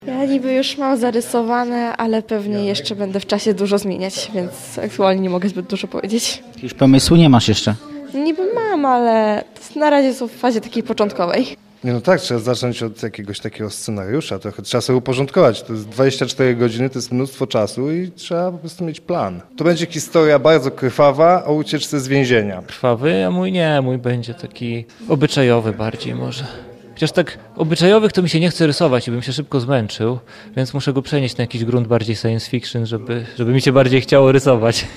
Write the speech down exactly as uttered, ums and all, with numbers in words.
Ja niby już mam zarysowane, ale pewnie jeszcze będę w czasie dużo zmieniać, więc aktualnie nie mogę zbyt dużo powiedzieć. Jakiegoś pomysłu nie masz jeszcze? Niby mam, ale na razie są w fazie takiej początkowej. Nie, no tak, trzeba zacząć od jakiegoś takiego scenariusza, trochę trzeba sobie uporządkować. To jest dwadzieścia cztery godziny, to jest mnóstwo czasu i trzeba po prostu mieć plan. To będzie historia bardzo krwawa o ucieczce z więzienia. Krwawy, a mój nie, mój będzie taki obyczajowy bardziej może. Chociaż tak obyczajowych to mi się nie chce rysować i bym się szybko zmęczył, więc muszę go przenieść na jakiś grunt bardziej science fiction, żeby, żeby mi się bardziej chciało rysować.